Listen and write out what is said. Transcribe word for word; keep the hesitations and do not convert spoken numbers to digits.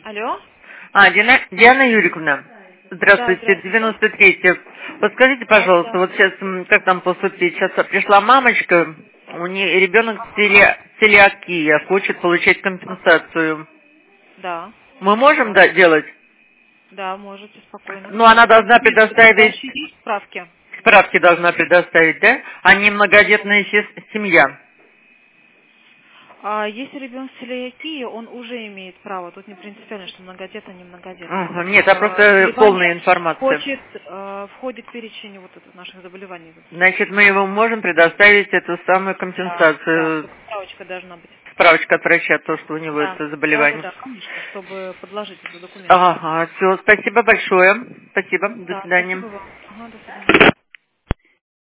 Алло? А, Диана, Диана Юрьевна, здравствуйте, Да, здравствуйте. девяносто третья. Подскажите, Да, пожалуйста, да. вот сейчас, м, как там поступить? Сейчас пришла мамочка, у нее ребенок целия- целиакия, хочет получать компенсацию. Да. Мы можем Ага. да, делать? Да, можете спокойно. Но она должна Какие предоставить, составляющие есть справки? справки должна предоставить, да? А не многодетная се- семья. А если ребенок с целиакией, он уже имеет право. Тут не принципиально, что многодетный, не многодетный. Мгм, нет, а А, просто полная заболевание информация. входит, э, входит в перечень вот это, наших заболеваний. Значит, мы его можем предоставить эту самую Да, да, компенсацию, только справочка должна быть. справочка от врача, то, что у него Да, это да, да, заболевание. да, конечно, чтобы подложить этот документ. Ага, все, спасибо большое. Спасибо, до Да, свидания. спасибо вам. Ага, до свидания.